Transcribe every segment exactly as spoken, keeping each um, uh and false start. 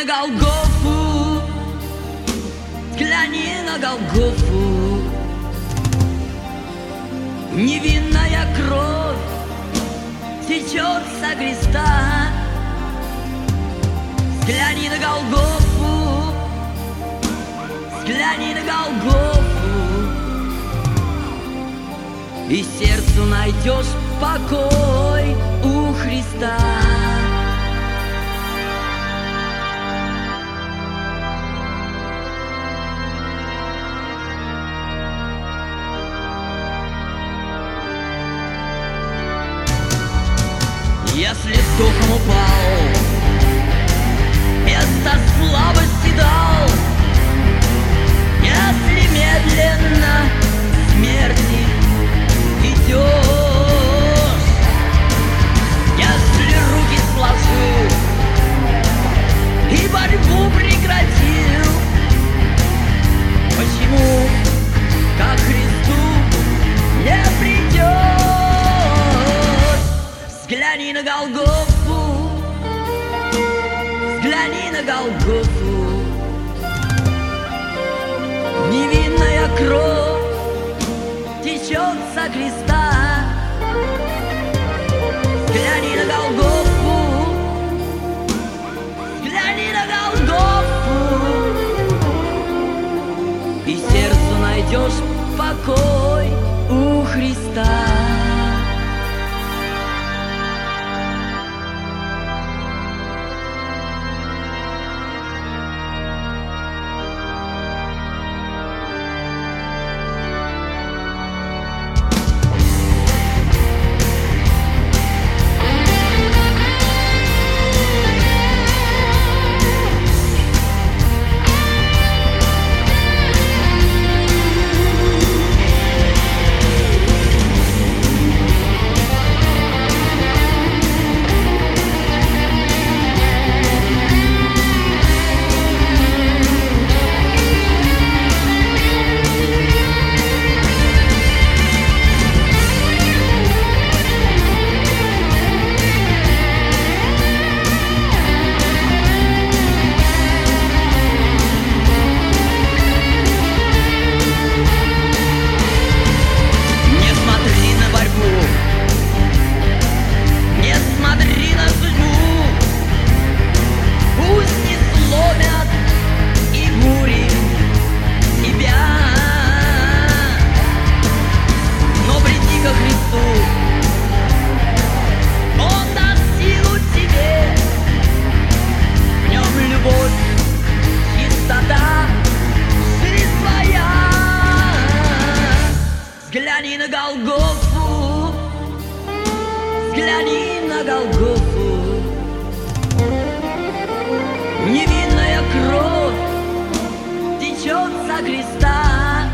на Голгофу, взгляни на Голгофу. Невинная кровь течет со креста. Взгляни на Голгофу, взгляни на Голгофу, и сердцу найдешь покой у Христа. Если с духом упал, место слабости дал, если медленно к смерти идешь, если руки сложил и борьбу прекратил, почему ко Христу не придешь? Взгляни на Голгофу, взгляни на Голгофу. Невинная кровь течет со креста. Взгляни на Голгофу, взгляни на Голгофу, и сердцу найдешь покой у Христа. Взгляни на Голгофу, взгляни на Голгофу. Невинная кровь течет со креста.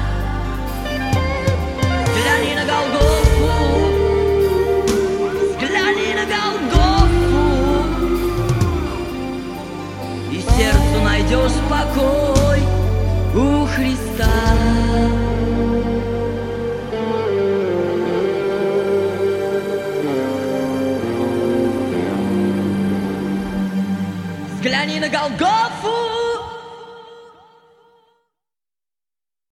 Взгляни на Голгофу, взгляни на Голгофу, и сердцу найдешь покой у Христа. Взгляни на Голгофу.